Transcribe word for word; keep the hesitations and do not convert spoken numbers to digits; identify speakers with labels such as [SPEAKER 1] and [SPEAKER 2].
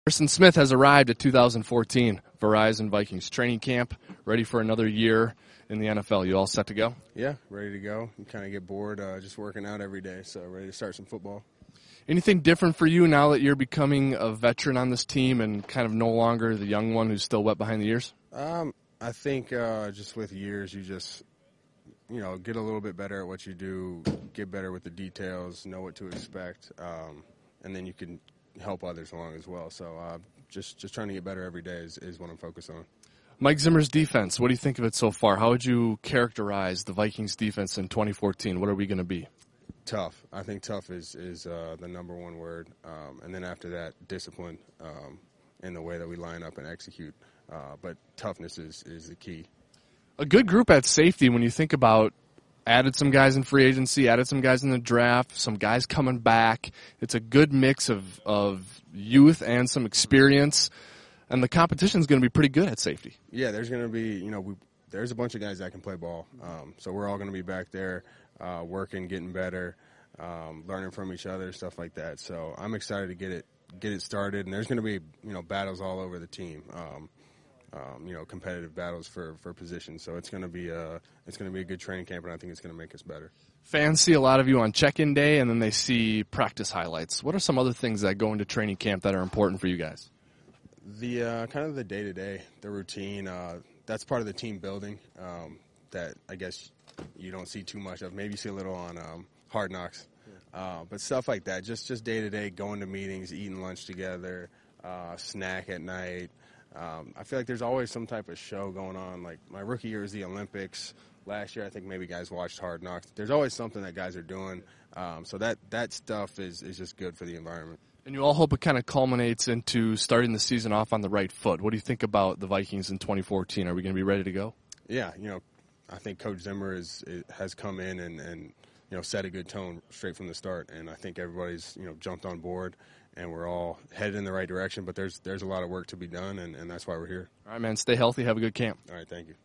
[SPEAKER 1] Harrison Smith has arrived at two thousand fourteen Verizon Vikings training camp, ready for another year in the N F L. You all set to go?
[SPEAKER 2] Yeah, ready to go. You kind of get bored uh, just working out every day, so ready to start some football.
[SPEAKER 1] Anything different for you now that you're becoming a veteran on this team and kind of no longer the young one who's still wet behind the ears?
[SPEAKER 2] Um, I think uh, just with years, you just, you know, get a little bit better at what you do, get better with the details, know what to expect, um, and then you can help others along as well. So uh, just just trying to get better every day is, is what I'm focused on.
[SPEAKER 1] Mike Zimmer's defense, what do you think of it so far? How would you characterize the Vikings defense in twenty fourteen? What are we going to be?
[SPEAKER 2] Tough. I think tough is, is uh, the number one word. Um, and then after that, discipline um, in the way that we line up and execute. Uh, but toughness is, is the key.
[SPEAKER 1] A good group at safety when you think about added some guys in free agency, added some guys in the draft, some guys coming back. It's a good mix of, of youth and some experience. And the competition is going to be pretty good at safety.
[SPEAKER 2] Yeah, there's going to be, you know, we, there's a bunch of guys that can play ball. Um, so we're all going to be back there uh, working, getting better, um, learning from each other, stuff like that. So I'm excited to get it get it started. And there's going to be, you know, battles all over the team. Um, um, you know, competitive battles for, for positions. So it's going to be a it's going to be a good training camp, and I think it's going to make us better.
[SPEAKER 1] Fans see a lot of you on check-in day, and then they see practice highlights. What are some other things that go into training camp that are important for you guys?
[SPEAKER 2] The uh, kind of the day-to-day, the routine, uh, that's part of the team building um, that I guess you don't see too much of. Maybe you see a little on um, Hard Knocks. Uh, but stuff like that, just, just day-to-day, going to meetings, eating lunch together, uh, snack at night. Um, I feel like there's always some type of show going on. Like my rookie year was the Olympics. Last year I think maybe guys watched Hard Knocks. There's always something that guys are doing. Um, so that, that stuff is, is just good for the environment.
[SPEAKER 1] And you all hope it kind of culminates into starting the season off on the right foot. What do you think about the Vikings in twenty fourteen? Are we going to be ready to go?
[SPEAKER 2] Yeah, you know, I think Coach Zimmer is, is, has come in and, and, you know, set a good tone straight from the start. And I think everybody's, you know, jumped on board, and we're all headed in the right direction. But there's there's a lot of work to be done, and, and that's why we're here.
[SPEAKER 1] All right, man, stay healthy. Have a good camp.
[SPEAKER 2] All right, thank you.